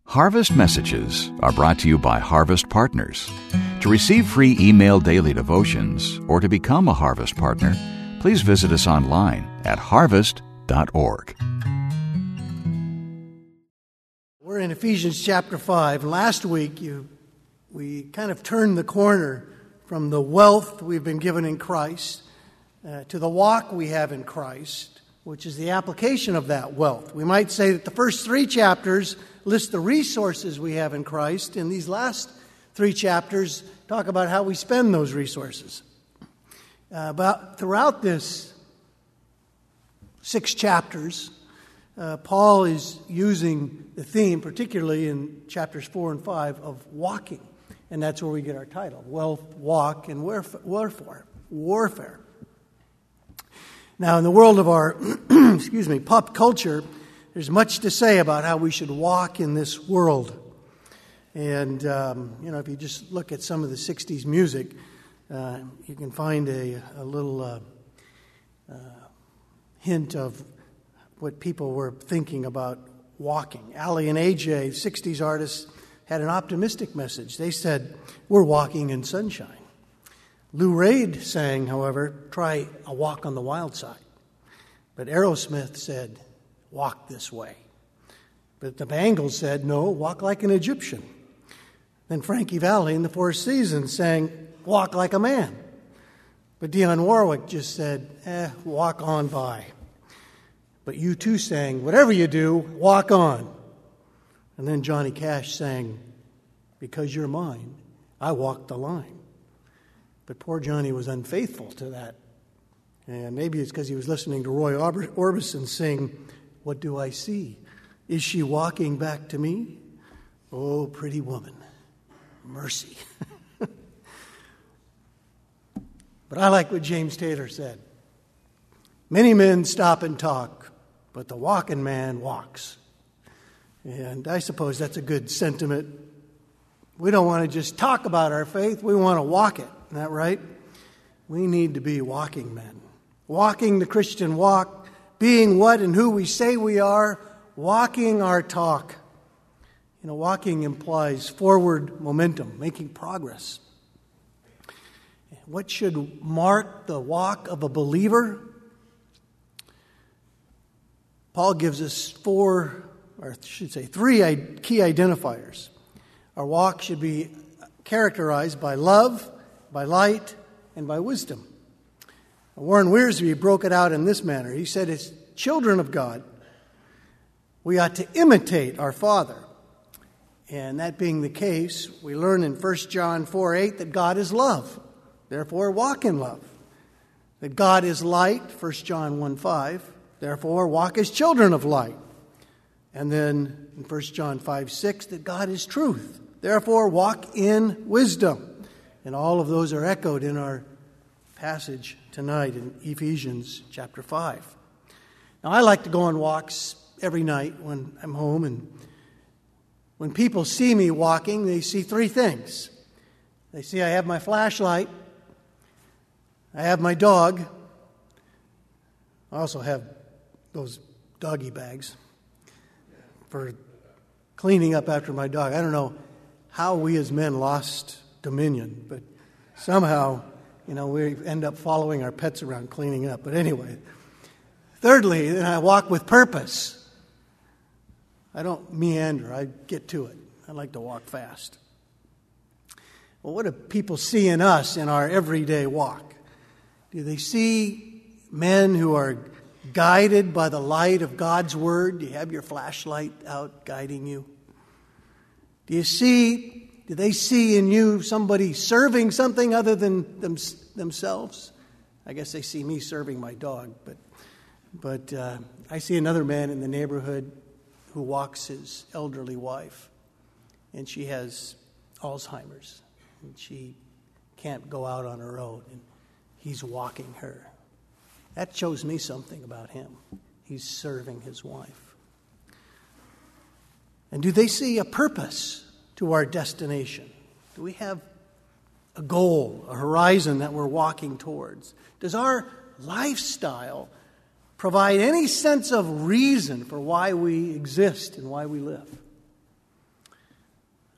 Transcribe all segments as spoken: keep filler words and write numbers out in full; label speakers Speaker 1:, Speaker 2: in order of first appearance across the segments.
Speaker 1: Harvest Messages are brought to you by Harvest Partners. To receive free email daily devotions or to become a Harvest Partner, please visit us online at harvest dot org.
Speaker 2: We're in Ephesians chapter five. Last week, you, we kind of turned the corner from the wealth we've been given in Christ uh, to the walk we have in Christ, which is the application of that wealth. We might say that the first three chapters list the resources we have in Christ, and these last three chapters talk about how we spend those resources. Uh, but throughout this six chapters, uh, Paul is using the theme, particularly in chapters four and five, of walking. And that's where we get our title, Wealth, Walk, and Warfare. Warfare. Now, in the world of our, excuse me, pop culture, there's much to say about how we should walk in this world. And, um, you know, if you just look at some of the sixties music, uh, you can find a, a little uh, uh, hint of what people were thinking about walking. Ali and A J, sixties artists, had an optimistic message. They said, we're walking in sunshine. Lou Reed sang, however, try a walk on the wild side. But Aerosmith said, walk this way. But the Bangles said, no, walk like an Egyptian. Then Frankie Valli in the Four Seasons sang, walk like a man. But Dionne Warwick just said, eh, walk on by. But U two sang, whatever you do, walk on. And then Johnny Cash sang, because you're mine, I walk the line. But poor Johnny was unfaithful to that. And maybe it's because he was listening to Roy Orbison sing, what do I see? Is she walking back to me? Oh, pretty woman, mercy. But I like what James Taylor said. Many men stop and talk, but the walking man walks. And I suppose that's a good sentiment. We don't want to just talk about our faith. We want to walk it. Isn't that right? We need to be walking men. Walking the Christian walk, being what and who we say we are, walking our talk. You know, walking implies forward momentum, making progress. What should mark the walk of a believer? Paul gives us four, or I should say three key identifiers. Our walk should be characterized by love, by light, and by wisdom. Warren Wiersbe broke it out in this manner. He said, as children of God, we ought to imitate our Father. And that being the case, we learn in First John four eight that God is love. Therefore, walk in love. That God is light, First John one five. Therefore, walk as children of light. And then in First John five six, that God is truth. Therefore, walk in wisdom. And all of those are echoed in our passage tonight in Ephesians chapter five. Now, I like to go on walks every night when I'm home, and when people see me walking, they see three things. They see I have my flashlight, I have my dog, I also have those doggy bags for cleaning up after my dog. I don't know how we as men lost dominion, but somehow, you know, we end up following our pets around cleaning up. But anyway, thirdly, then I walk with purpose. I don't meander. I get to it. I like to walk fast. Well, what do people see in us in our everyday walk? Do they see men who are guided by the light of God's Word? Do you have your flashlight out guiding you? Do you see... Do they see in you somebody serving something other than them, themselves? I guess they see me serving my dog, but but uh, I see another man in the neighborhood who walks his elderly wife, and she has Alzheimer's, and she can't go out on her own, and he's walking her. That shows me something about him. He's serving his wife. And do they see a purpose to our destination? Do we have a goal, a horizon that we're walking towards? Does our lifestyle provide any sense of reason for why we exist and why we live?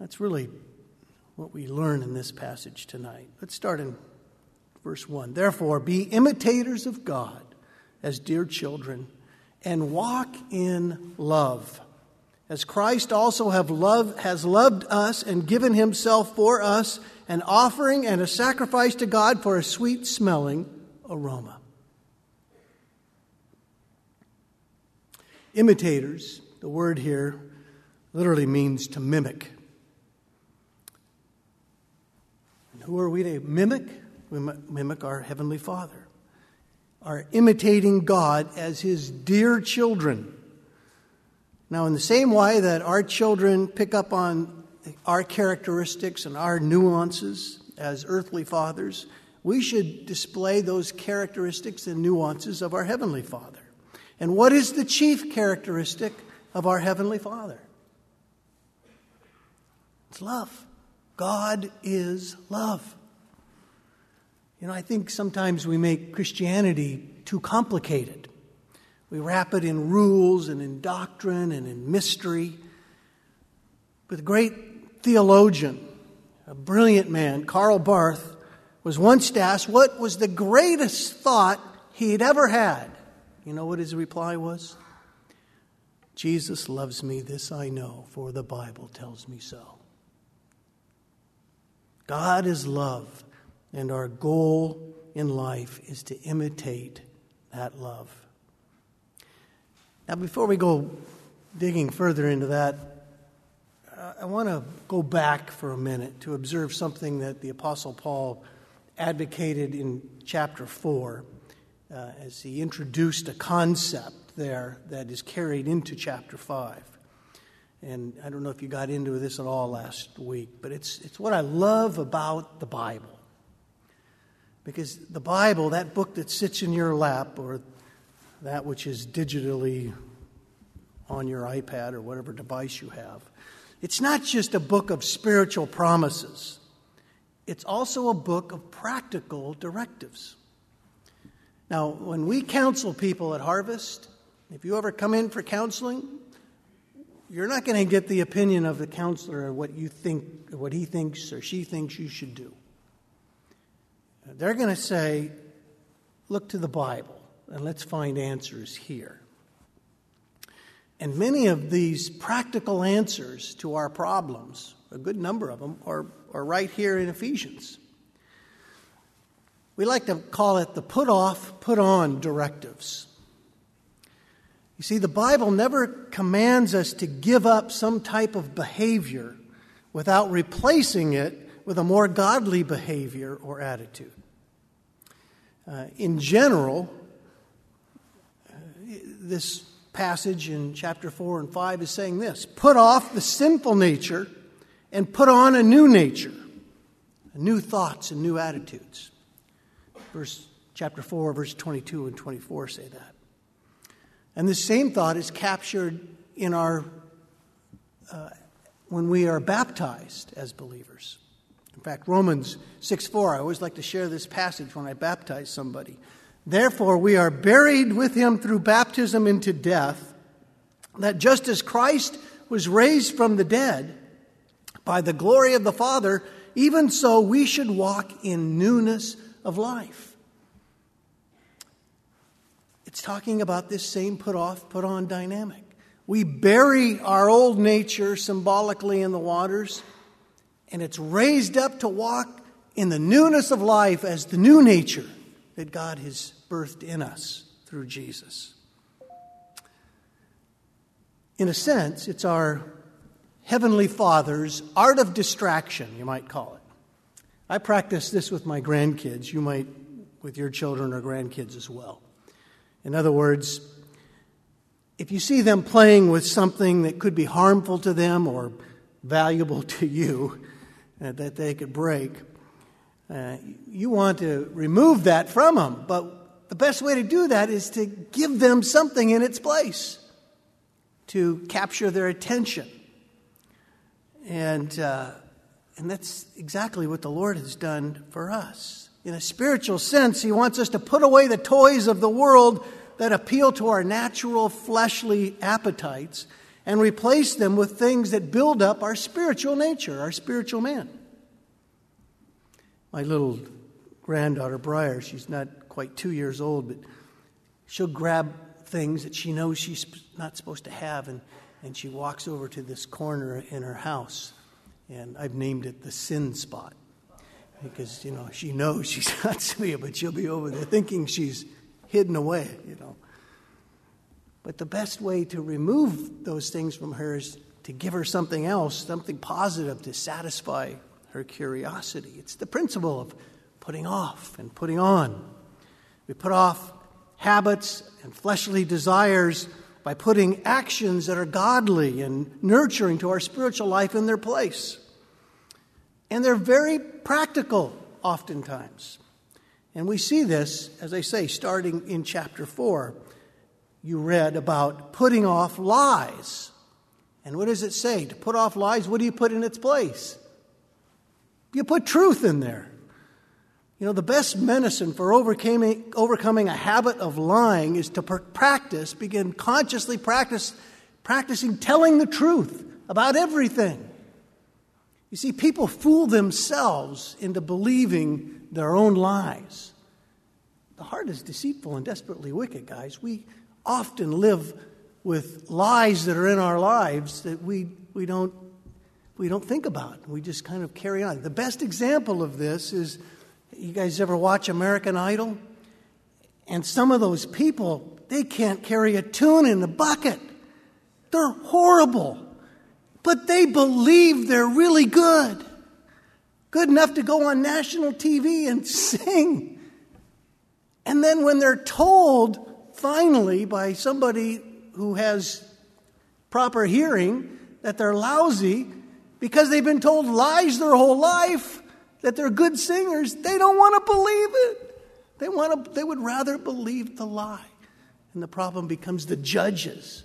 Speaker 2: That's really what we learn in this passage tonight. Let's start in verse one. Therefore, be imitators of God as dear children, and walk in love, as Christ also have loved, has loved us and given himself for us, an offering and a sacrifice to God for a sweet-smelling aroma. Imitators, the word here, literally means to mimic. And who are we to mimic? We mimic our Heavenly Father, are imitating God as his dear children. Now, in the same way that our children pick up on our characteristics and our nuances as earthly fathers, we should display those characteristics and nuances of our Heavenly Father. And what is the chief characteristic of our Heavenly Father? It's love. God is love. You know, I think sometimes we make Christianity too complicated. We wrap it in rules and in doctrine and in mystery. But the great theologian, a brilliant man, Karl Barth, was once asked what was the greatest thought he'd ever had. You know what his reply was? Jesus loves me, this I know, for the Bible tells me so. God is love. And our goal in life is to imitate that love. Now, before we go digging further into that, I want to go back for a minute to observe something that the Apostle Paul advocated in chapter four uh, as he introduced a concept there that is carried into chapter five. And I don't know if you got into this at all last week, but it's it's what I love about the Bible. Because the Bible, that book that sits in your lap, or that which is digitally on your iPad or whatever device you have, it's not just a book of spiritual promises. It's also a book of practical directives. Now, when we counsel people at Harvest, if you ever come in for counseling, you're not going to get the opinion of the counselor or what you think, what he thinks or she thinks you should do. They're going to say, look to the Bible and let's find answers here. And many of these practical answers to our problems, a good number of them, are, are right here in Ephesians. We like to call it the put off, put on directives. You see, the Bible never commands us to give up some type of behavior without replacing it with a more godly behavior or attitude. Uh, in general, uh, this passage in chapter four and five is saying this: put off the sinful nature and put on a new nature, new thoughts and new attitudes. Verse chapter four, verse twenty-two and twenty-four say that. And the same thought is captured in our uh, when we are baptized as believers. In fact, Romans six four, I always like to share this passage when I baptize somebody. Therefore, we are buried with him through baptism into death, that just as Christ was raised from the dead by the glory of the Father, even so we should walk in newness of life. It's talking about this same put off, put on dynamic. We bury our old nature symbolically in the waters, and it's raised up to walk in the newness of life as the new nature that God has birthed in us through Jesus. In a sense, it's our Heavenly Father's art of distraction, you might call it. I practice this with my grandkids. You might with your children or grandkids as well. In other words, if you see them playing with something that could be harmful to them or valuable to you, uh, that they could break, uh, you want to remove that from them. But the best way to do that is to give them something in its place to capture their attention. And uh, and that's exactly what the Lord has done for us. In a spiritual sense, He wants us to put away the toys of the world that appeal to our natural fleshly appetites and replace them with things that build up our spiritual nature, our spiritual man. My little granddaughter, Briar, she's not quite two years old, but she'll grab things that she knows she's not supposed to have, and, and she walks over to this corner in her house, and I've named it the sin spot, because, you know, she knows she's not supposed to, but she'll be over there thinking she's hidden away, you know. But the best way to remove those things from her is to give her something else, something positive to satisfy her curiosity. It's the principle of putting off and putting on. We put off habits and fleshly desires by putting actions that are godly and nurturing to our spiritual life in their place. And they're very practical oftentimes. And we see this, as I say, starting in chapter four. You read about putting off lies. And what does it say? To put off lies, what do you put in its place? You put truth in there. You know, the best medicine for overcoming, overcoming a habit of lying is to practice, begin consciously practice, practicing telling the truth about everything. You see, people fool themselves into believing their own lies. The heart is deceitful and desperately wicked, guys. We often live with lies that are in our lives that we, we don't we don't think about. We just kind of carry on. The best example of this is, you guys ever watch American Idol? And some of those people, they can't carry a tune in the bucket. They're horrible. But they believe they're really good. Good enough to go on national T V and sing. And then when they're told, finally, by somebody who has proper hearing, that they're lousy, because they've been told lies their whole life, that they're good singers, they don't want to believe it. They want to, they would rather believe the lie. And the problem becomes the judges.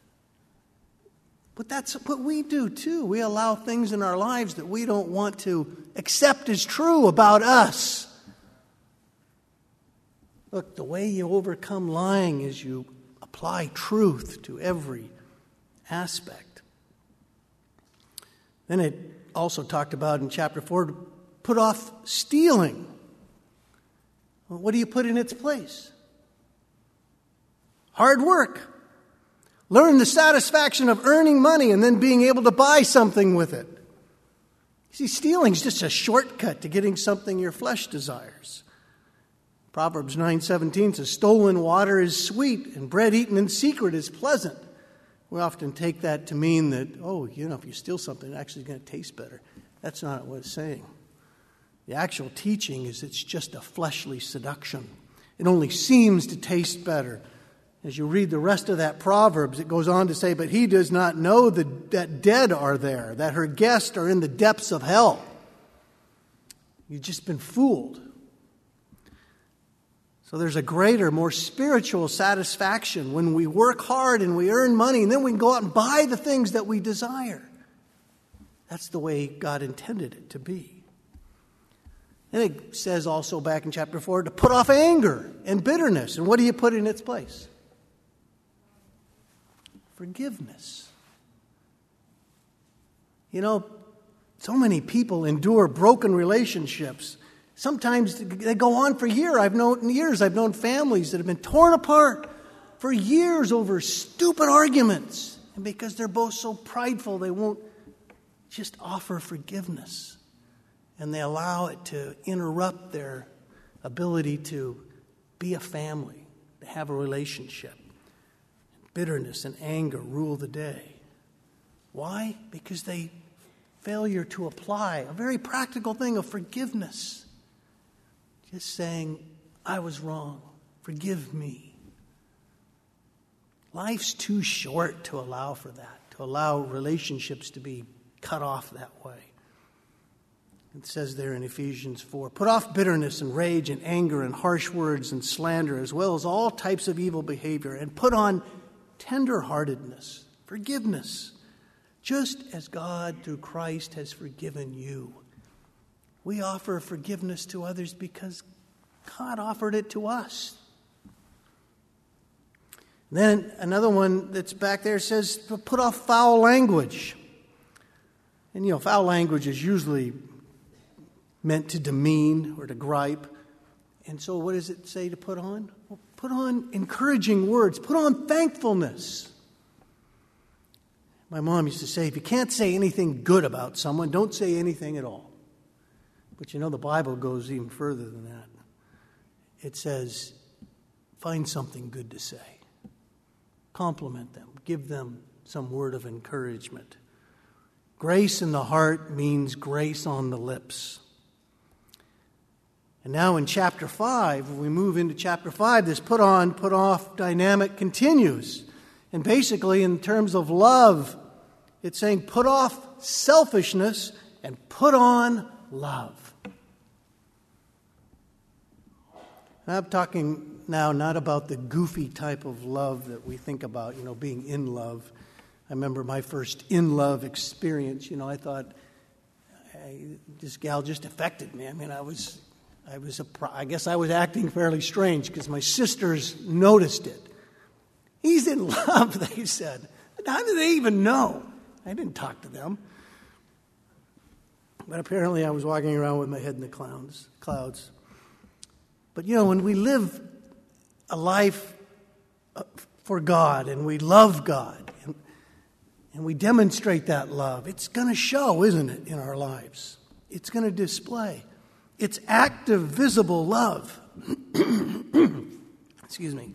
Speaker 2: But that's what we do too. We allow things in our lives that we don't want to accept as true about us. Look, the way you overcome lying is you apply truth to every aspect. Then it also talked about in chapter four to put off stealing. Well, what do you put in its place? Hard work. Learn the satisfaction of earning money and then being able to buy something with it. You see, stealing is just a shortcut to getting something your flesh desires. Proverbs nine seventeen says, stolen water is sweet and bread eaten in secret is pleasant. We often take that to mean that, oh, you know, if you steal something, it's actually going to taste better. That's not what it's saying. The actual teaching is it's just a fleshly seduction. It only seems to taste better. As you read the rest of that Proverbs, it goes on to say, but he does not know the, that dead are there, that her guests are in the depths of hell. You've just been fooled. So there's a greater, more spiritual satisfaction when we work hard and we earn money and then we can go out and buy the things that we desire. That's the way God intended it to be. And it says also back in chapter four to put off anger and bitterness. And what do you put in its place? Forgiveness. You know, so many people endure broken relationships. Sometimes they go on for years. I've known years. I've known families that have been torn apart for years over stupid arguments. And because they're both so prideful, they won't just offer forgiveness. And they allow it to interrupt their ability to be a family, to have a relationship. Bitterness and anger rule the day. Why? Because they failure to apply a very practical thing of forgiveness. Just saying, I was wrong. Forgive me. Life's too short to allow for that, to allow relationships to be cut off that way. It says there in Ephesians four, put off bitterness and rage and anger and harsh words and slander, as well as all types of evil behavior, and put on tenderheartedness, forgiveness, just as God through Christ has forgiven you. We offer forgiveness to others because God offered it to us. Then another one that's back there says, put off foul language. And, you know, foul language is usually meant to demean or to gripe. And so what does it say to put on? Well, put on encouraging words. Put on thankfulness. My mom used to say, if you can't say anything good about someone, don't say anything at all. But you know, the Bible goes even further than that. It says, find something good to say. Compliment them. Give them some word of encouragement. Grace in the heart means grace on the lips. And now in chapter five, when we move into chapter five, this put on, put off dynamic continues. And basically, in terms of love, it's saying put off selfishness and put on love. And I'm talking now not about the goofy type of love that we think about, you know, being in love. I remember my first in-love experience. You know, I thought, I, this gal just affected me. I mean, I was, I was, a, I guess I was acting fairly strange because my sisters noticed it. He's in love, they said. How did they even know? I didn't talk to them. But apparently I was walking around with my head in the clouds. clouds. But, you know, when we live a life for God and we love God and, and we demonstrate that love, it's going to show, isn't it, in our lives? It's going to display. It's active, visible love. Excuse me.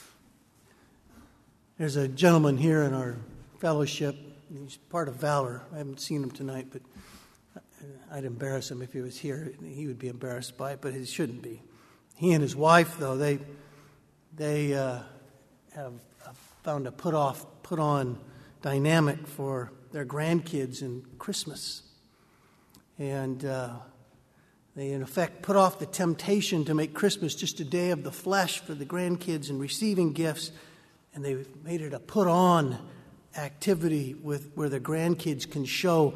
Speaker 2: There's a gentleman here in our fellowship. He's part of Valor. I haven't seen him tonight, but I'd embarrass him if he was here. He would be embarrassed by it, but he shouldn't be. He and his wife, though, they they uh, have found a put off, put on dynamic for their grandkids in Christmas, and uh, they in effect put off the temptation to make Christmas just a day of the flesh for the grandkids and receiving gifts, and they made it a put on activity with where the grandkids can show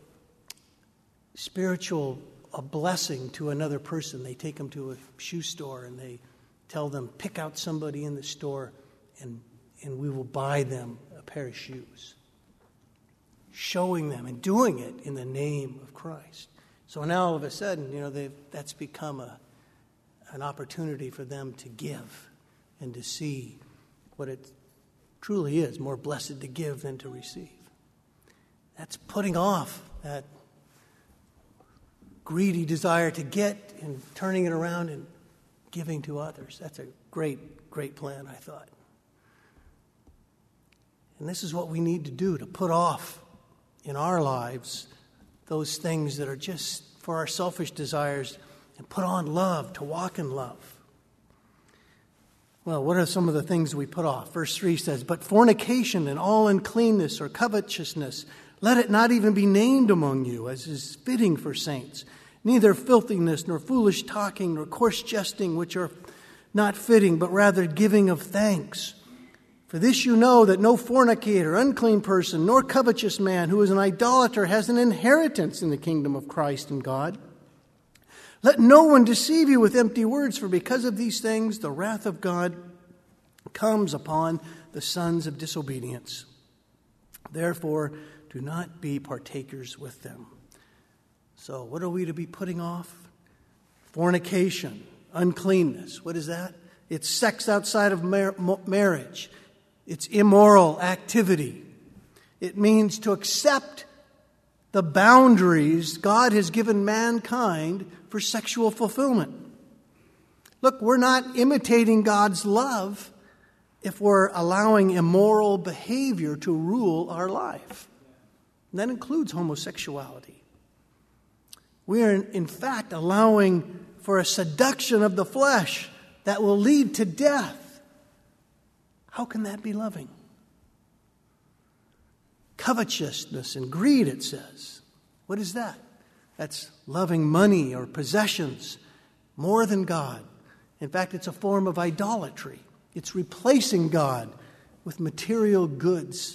Speaker 2: spiritual a blessing to another person. They take them to a shoe store and they tell them, pick out somebody in the store and, and we will buy them a pair of shoes. Showing them and doing it in the name of Christ. So now all of a sudden, you know, that's become a, an opportunity for them to give and to see what it truly is, more blessed to give than to receive. That's putting off that greedy desire to get and turning it around and giving to others. That's a great, great plan, I thought. And this is what we need to do, to put off in our lives those things that are just for our selfish desires and put on love, to walk in love. Well, what are some of the things we put off? Verse three says, but fornication and all uncleanness or covetousness, let it not even be named among you, as is fitting for saints. Neither filthiness, nor foolish talking, nor coarse jesting, which are not fitting, but rather giving of thanks. For this you know, that no fornicator, unclean person, nor covetous man who is an idolater has an inheritance in the kingdom of Christ and God. Let no one deceive you with empty words, for because of these things the wrath of God comes upon the sons of disobedience. Therefore, do not be partakers with them. So, what are we to be putting off? Fornication, uncleanness. What is that? It's sex outside of mar- marriage. It's immoral activity. It means to accept the boundaries God has given mankind for sexual fulfillment. Look, we're not imitating God's love if we're allowing immoral behavior to rule our life. And that includes homosexuality. We are, in fact, allowing for a seduction of the flesh that will lead to death. How can that be loving? Covetousness and greed, it says. What is that? That's loving money or possessions more than God. In fact, it's a form of idolatry. It's replacing God with material goods.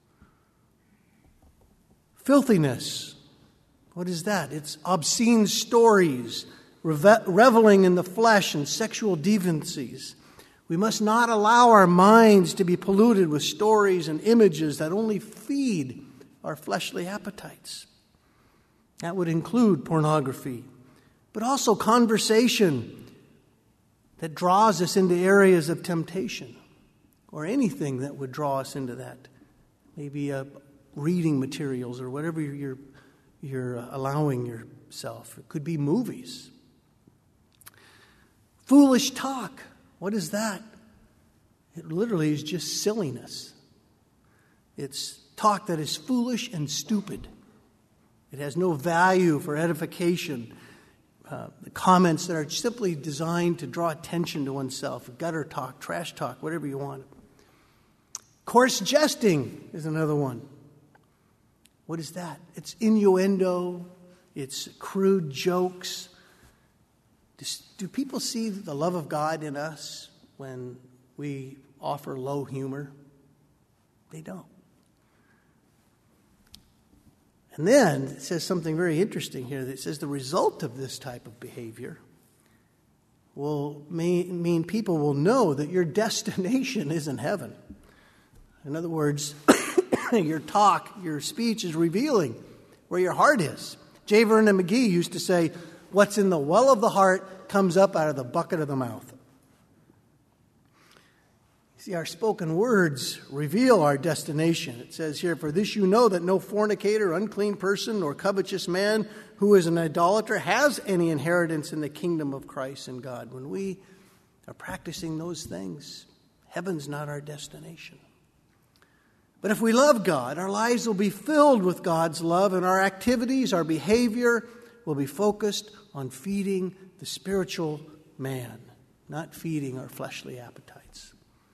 Speaker 2: Filthiness. What is that? It's obscene stories, reveling in the flesh and sexual deviancies. We must not allow our minds to be polluted with stories and images that only feed our fleshly appetites. That would include pornography, but also conversation that draws us into areas of temptation, or anything that would draw us into that. Maybe uh, reading materials or whatever you're, you're uh, allowing yourself. It could be movies. Foolish talk. What is that? It literally is just silliness. It's talk that is foolish and stupid. It has no value for edification. Uh, the comments that are simply designed to draw attention to oneself. Gutter talk, trash talk, whatever you want. Coarse jesting is another one. What is that? It's innuendo. It's crude jokes. Do people see the love of God in us when we offer low humor? They don't. And then it says something very interesting here. That says the result of this type of behavior will mean, mean people will know that your destination isn't heaven. In other words, your talk, your speech is revealing where your heart is. J. Vernon McGee used to say, what's in the well of the heart comes up out of the bucket of the mouth. See, our spoken words reveal our destination. It says here, for this you know that no fornicator, unclean person, or covetous man who is an idolater has any inheritance in the kingdom of Christ and God. When we are practicing those things, heaven's not our destination. But if we love God, our lives will be filled with God's love, and our activities, our behavior will be focused on feeding the spiritual man, not feeding our fleshly appetites.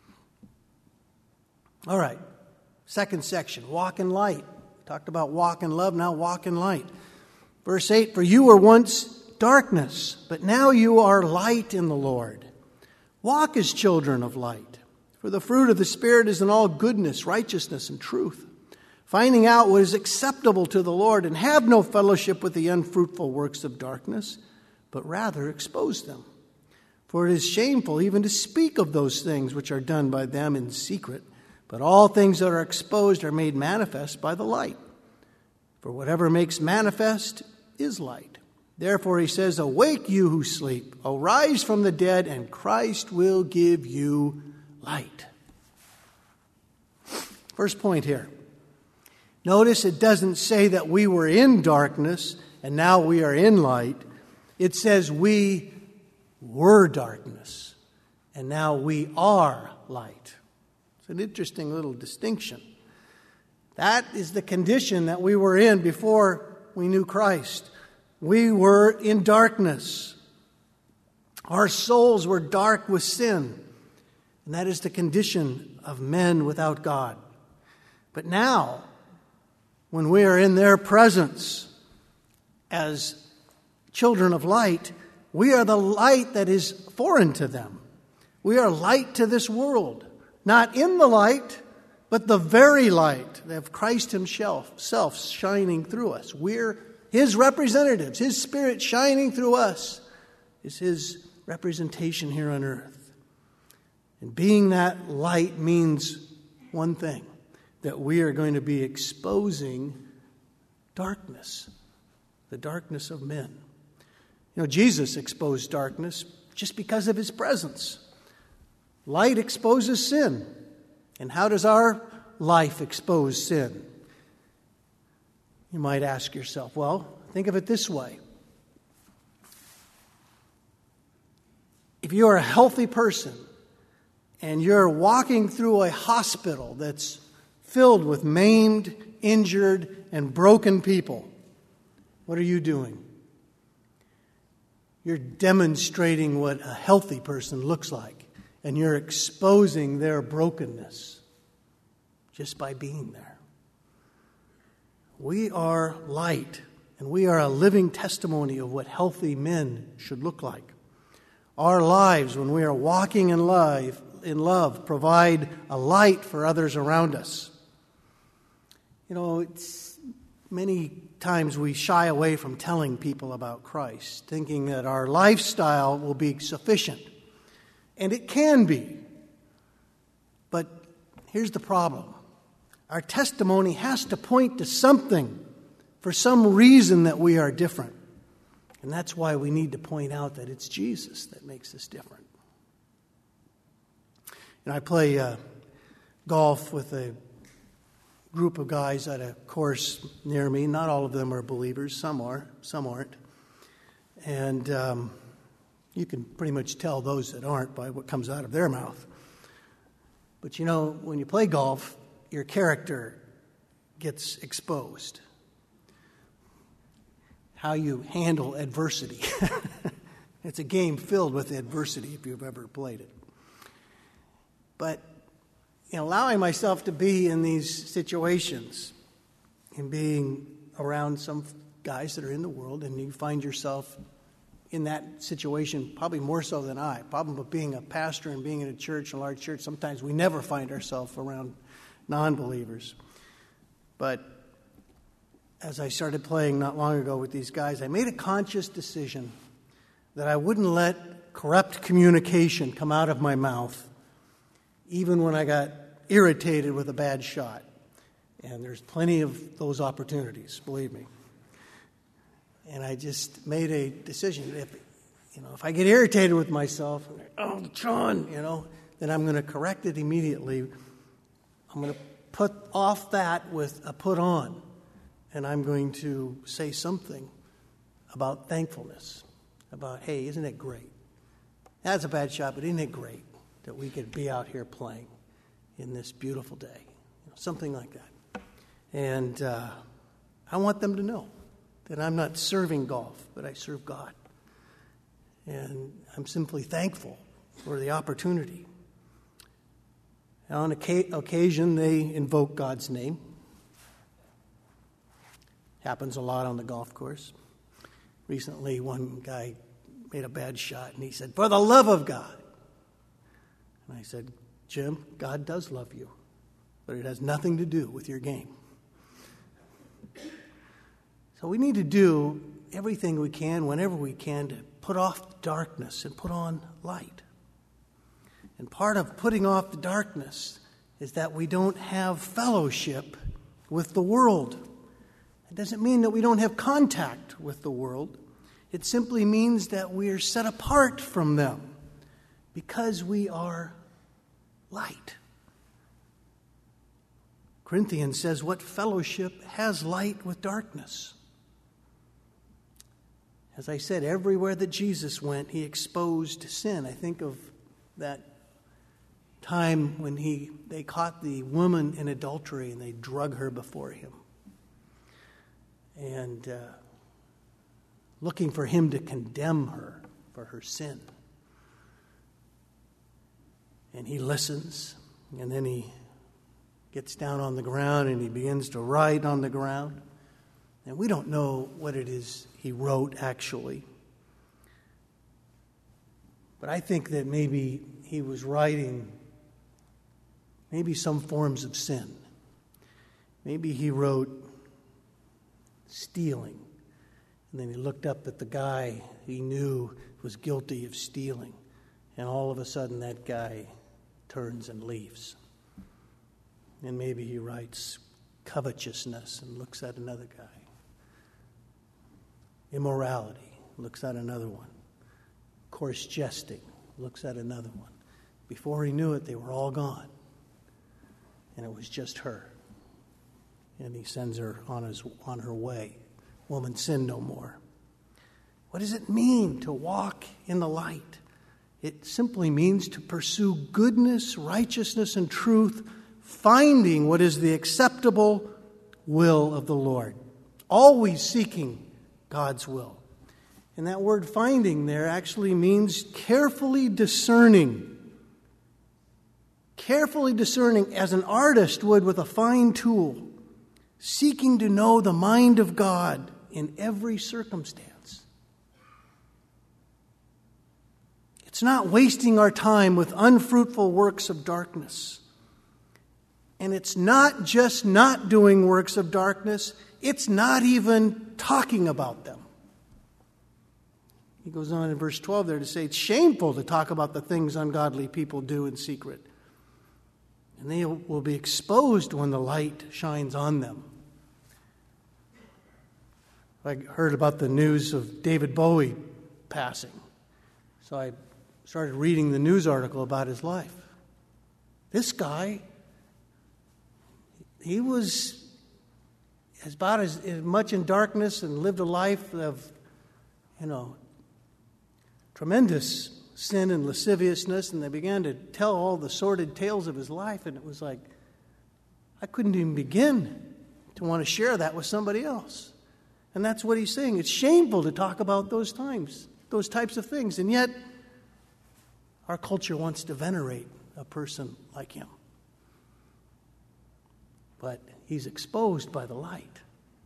Speaker 2: All right, second section, walk in light. Talked about walk in love, now walk in light. Verse eight, for you were once darkness, but now you are light in the Lord. Walk as children of light. For the fruit of the Spirit is in all goodness, righteousness, and truth, finding out what is acceptable to the Lord, and have no fellowship with the unfruitful works of darkness, but rather expose them. For it is shameful even to speak of those things which are done by them in secret, but all things that are exposed are made manifest by the light. For whatever makes manifest is light. Therefore he says, awake you who sleep, arise from the dead, and Christ will give you light. First point here. Notice it doesn't say that we were in darkness and now we are in light. It says we were darkness and now we are light. It's an interesting little distinction. That is the condition that we were in before we knew Christ. We were in darkness. Our souls were dark with sin. And that is the condition of men without God. But now, when we are in their presence as children of light, we are the light that is foreign to them. We are light to this world. Not in the light, but the very light of Christ himself self shining through us. We're his representatives. His Spirit shining through us is his representation here on earth. And being that light means one thing, that we are going to be exposing darkness, the darkness of men. You know, Jesus exposed darkness just because of his presence. Light exposes sin. And how does our life expose sin? You might ask yourself, well, think of it this way. If you are a healthy person, and you're walking through a hospital that's filled with maimed, injured, and broken people, what are you doing? You're demonstrating what a healthy person looks like, and you're exposing their brokenness just by being there. We are light, and we are a living testimony of what healthy men should look like. Our lives, when we are walking in life, in love, provide a light for others around us. You know, it's many times we shy away from telling people about Christ, thinking that our lifestyle will be sufficient. And it can be. But here's the problem. Our testimony has to point to something, for some reason that we are different. And that's why we need to point out that it's Jesus that makes us different. And I play uh, golf with a group of guys at a course near me. Not all of them are believers. Some are, some aren't. And um, you can pretty much tell those that aren't by what comes out of their mouth. But you know, when you play golf, your character gets exposed. How you handle adversity. It's a game filled with adversity if you've ever played it. But in allowing myself to be in these situations and being around some guys that are in the world, and you find yourself in that situation probably more so than I. Problem with being a pastor and being in a church, a large church, sometimes we never find ourselves around non-believers. But as I started playing not long ago with these guys, I made a conscious decision that I wouldn't let corrupt communication come out of my mouth, even when I got irritated with a bad shot. And there's plenty of those opportunities, believe me. And I just made a decision. If, you know, if I get irritated with myself, oh, John, you know, then I'm going to correct it immediately. I'm going to put off that with a put on. And I'm going to say something about thankfulness, about, hey, isn't it great? That's a bad shot, but isn't it great that we could be out here playing in this beautiful day? You know, something like that. And uh, I want them to know that I'm not serving golf, but I serve God. And I'm simply thankful for the opportunity. And on occasion, they invoke God's name. Happens a lot on the golf course. Recently, one guy made a bad shot, and he said, "For the love of God." And I said, "Jim, God does love you, but it has nothing to do with your game." So we need to do everything we can, whenever we can, to put off darkness and put on light. And part of putting off the darkness is that we don't have fellowship with the world. It doesn't mean that we don't have contact with the world. It simply means that we are set apart from them because we are light. Corinthians says, what fellowship has light with darkness? As I said, everywhere that Jesus went, he exposed sin. I think of that time when he they caught the woman in adultery and they drug her before him. And uh, looking for him to condemn her for her sin. And he listens, and then he gets down on the ground and he begins to write on the ground. And we don't know what it is he wrote actually. But I think that maybe he was writing maybe some forms of sin. Maybe he wrote stealing. And then he looked up at the guy he knew was guilty of stealing. And all of a sudden that guy turns and leaves. And maybe he writes covetousness and looks at another guy. Immorality, looks at another one. Coarse jesting, looks at another one. Before he knew it, they were all gone. And it was just her. And he sends her on his on her way. Woman, sin no more. What does it mean to walk in the light? It simply means to pursue goodness, righteousness, and truth, finding what is the acceptable will of the Lord. Always seeking God's will. And that word finding there actually means carefully discerning. Carefully discerning as an artist would with a fine tool. Seeking to know the mind of God in every circumstance. It's not wasting our time with unfruitful works of darkness. And it's not just not doing works of darkness, it's not even talking about them. He goes on in verse twelve there to say it's shameful to talk about the things ungodly people do in secret. and they will be exposed when the light shines on them. I heard about the news of David Bowie passing, so I started reading the news article about his life. This guy, he was about as, as much in darkness and lived a life of, you know, tremendous sin and lasciviousness, and they began to tell all the sordid tales of his life, and it was like, I couldn't even begin to want to share that with somebody else. And that's what he's saying. It's shameful to talk about those times, those types of things, and yet our culture wants to venerate a person like him. But he's exposed by the light.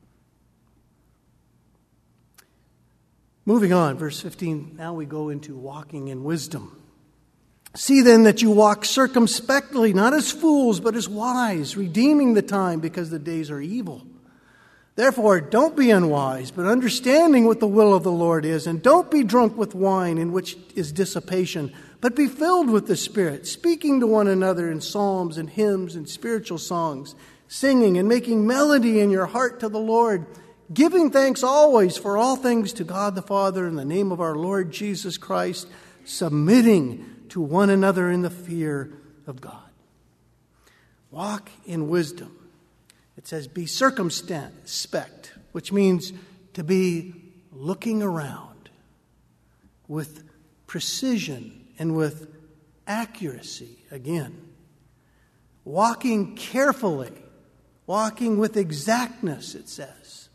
Speaker 2: Moving on, verse fifteen, now we go into walking in wisdom. See then that you walk circumspectly, not as fools, but as wise, redeeming the time because the days are evil. Therefore, don't be unwise, but understanding what the will of the Lord is, and don't be drunk with wine, in which is dissipation, but be filled with the Spirit, speaking to one another in psalms and hymns and spiritual songs, singing and making melody in your heart to the Lord, giving thanks always for all things to God the Father in the name of our Lord Jesus Christ, submitting to one another in the fear of God. Walk in wisdom. It says, be circumspect, which means to be looking around with precision and with accuracy again. Walking carefully, walking with exactness, it says.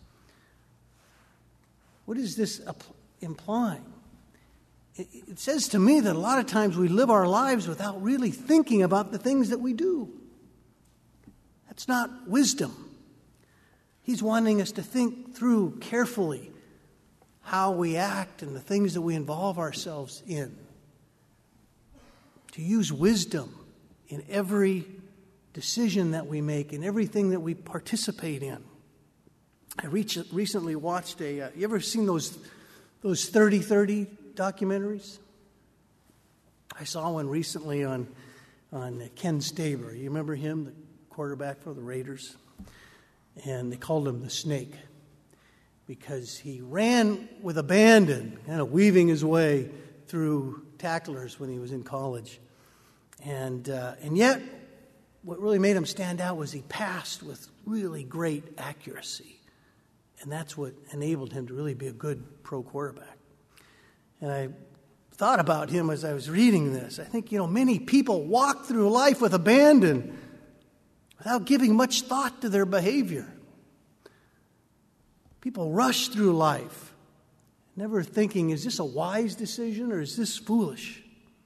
Speaker 2: What is this implying? It says to me that a lot of times we live our lives without really thinking about the things that we do. That's not wisdom. He's wanting us to think through carefully how we act and the things that we involve ourselves in. To use wisdom in every decision that we make, in everything that we participate in. I recently watched a, uh, you ever seen those those thirty thirty documentaries? I saw one recently on, on Ken Staber. You remember him, the quarterback for the Raiders? And they called him the Snake because he ran with abandon, kind of weaving his way through tacklers when he was in college. And uh, and yet, what really made him stand out was he passed with really great accuracy. And that's what enabled him to really be a good pro quarterback. And I thought about him as I was reading this. I think, you know, many people walk through life with abandon without giving much thought to their behavior. People rush through life, never thinking, is this a wise decision or is this foolish?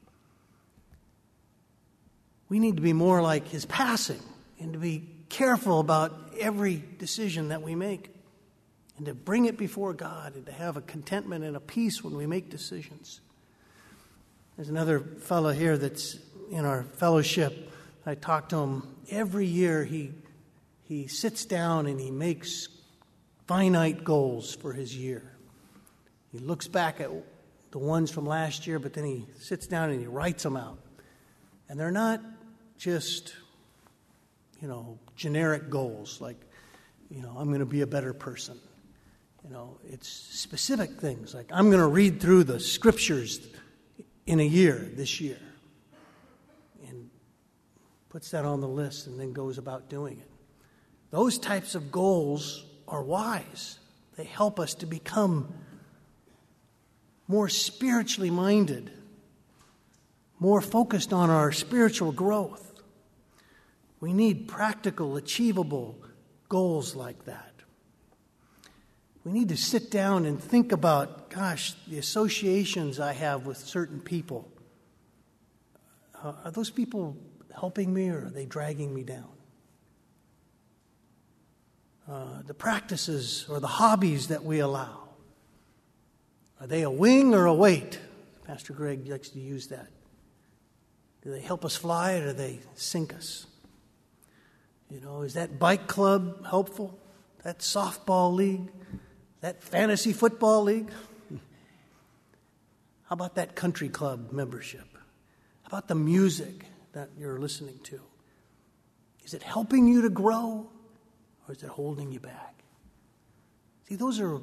Speaker 2: We need to be more like his passing and to be careful about every decision that we make and to bring it before God and to have a contentment and a peace when we make decisions. There's another fellow here that's in our fellowship. I talk to him every year. He he sits down and he makes finite goals for his year. He looks back at the ones from last year, but then he sits down and he writes them out. And they're not just, you know, generic goals like, you know, I'm going to be a better person. You know, it's specific things like I'm going to read through the scriptures in a year, this year. And puts that on the list and then goes about doing it. Those types of goals are wise. They help us to become more spiritually minded, more focused on our spiritual growth. We need practical, achievable goals like that. We need to sit down and think about, gosh, the associations I have with certain people. Uh, are those people helping me or are they dragging me down? Uh, the practices or the hobbies that we allow, are they a wing or a weight? Pastor Greg likes to use that. Do they help us fly or do they sink us? You know, is that bike club helpful? That softball league? That fantasy football league? How about that country club membership? How about the music that you're listening to? Is it helping you to grow, or is it holding you back? See, those are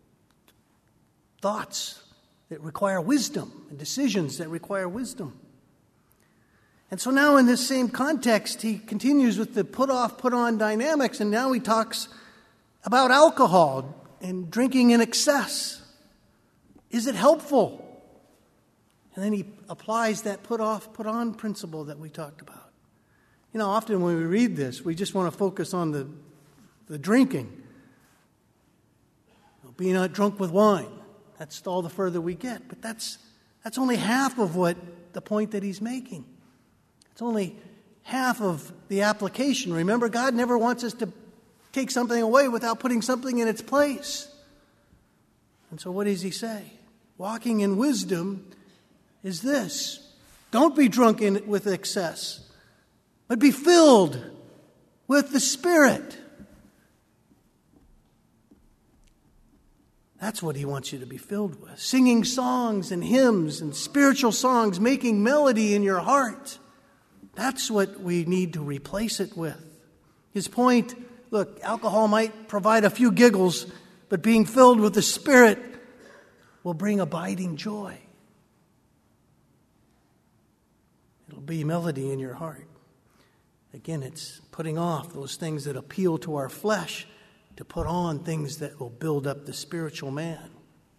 Speaker 2: thoughts that require wisdom and decisions that require wisdom. And so now in this same context, he continues with the put-off, put-on dynamics, and now he talks about alcohol and drinking in excess. Is it helpful? And then he applies that put-off, put-on principle that we talked about. You know, often when we read this, we just want to focus on the, the drinking. Be not drunk with wine. That's all the further we get. But that's that's only half of what the point that he's making. It's only half of the application. Remember, God never wants us to take something away without putting something in its place. And so what does he say? Walking in wisdom is this. Don't be drunk in, with excess, but be filled with the Spirit. That's what he wants you to be filled with. Singing songs and hymns and spiritual songs, making melody in your heart. That's what we need to replace it with. His point, look, alcohol might provide a few giggles, but being filled with the Spirit will bring abiding joy. It'll be melody in your heart. Again, it's putting off those things that appeal to our flesh to put on things that will build up the spiritual man.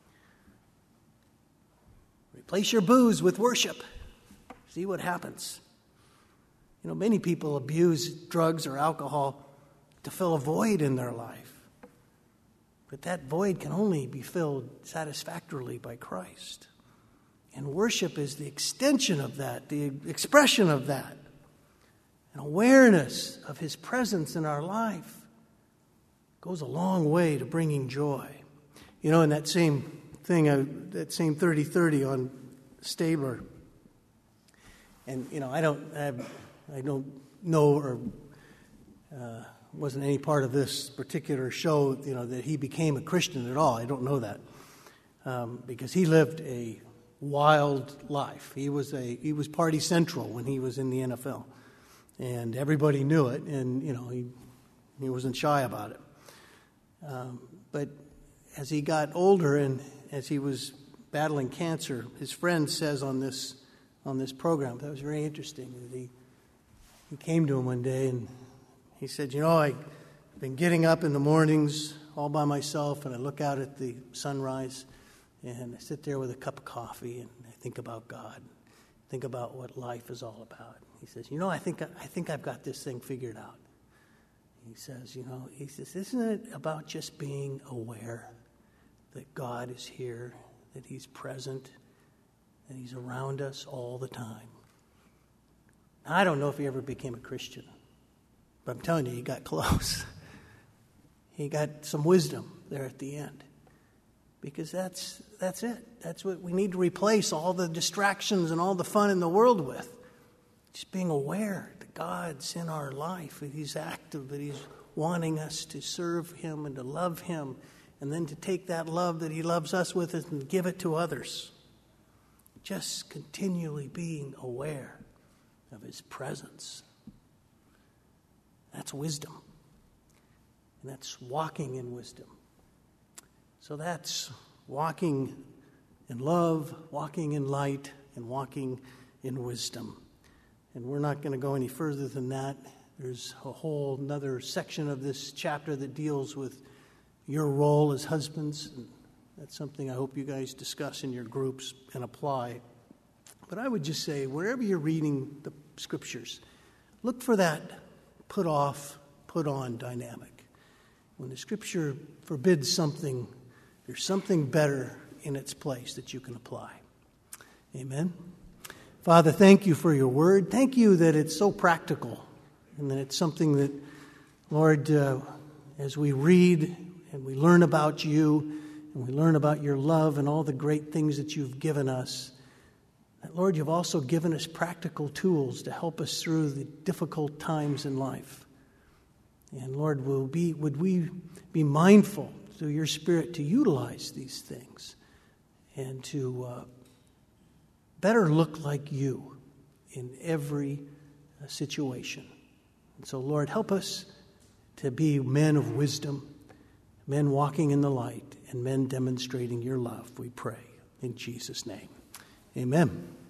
Speaker 2: Replace your booze with worship. See what happens. You know, many people abuse drugs or alcohol to fill a void in their life. But that void can only be filled satisfactorily by Christ. And worship is the extension of that, the expression of that. An awareness of His presence in our life goes a long way to bringing joy. You know, in that same thing, uh, that same thirty thirty on Stabler, and, you know, I don't, I, I don't know or uh, wasn't any part of this particular show, you know, that he became a Christian at all. I don't know that. Um, because he lived a wild life. He was a he was party central when he was in the N F L. And everybody knew it, and, you know, he he wasn't shy about it. Um, but as he got older and as he was battling cancer, his friend says on this on this program, that was very interesting, that he, he came to him one day and he said, you know, I've been getting up in the mornings all by myself, and I look out at the sunrise, and I sit there with a cup of coffee, and I think about God, think about what life is all about. He says, you know, I think I think I've got this thing figured out. He says, you know, he says, isn't it about just being aware that God is here, that He's present, that He's around us all the time? Now, I don't know if he ever became a Christian, but I'm telling you, he got close. He got some wisdom there at the end. Because that's that's it. That's what we need to replace all the distractions and all the fun in the world with. Just being aware that God's in our life, that He's active, that He's wanting us to serve Him and to love Him, and then to take that love that He loves us with and give it to others. Just continually being aware of His presence. That's wisdom. And that's walking in wisdom. So that's walking in love, walking in light, and walking in wisdom. And we're not going to go any further than that. There's a whole another section of this chapter that deals with your role as husbands. And that's something I hope you guys discuss in your groups and apply. But I would just say, wherever you're reading the scriptures, look for that put off, put on dynamic. When the scripture forbids something, there's something better in its place that you can apply. Amen. Father, thank you for your word. Thank you that it's so practical and that it's something that, Lord, uh, as we read and we learn about you and we learn about your love and all the great things that you've given us, that, Lord, you've also given us practical tools to help us through the difficult times in life. And, Lord, will be, would we be mindful through your Spirit to utilize these things and to uh, better look like you in every uh, situation. And so, Lord, help us to be men of wisdom, men walking in the light, and men demonstrating your love, we pray. In Jesus' name, amen.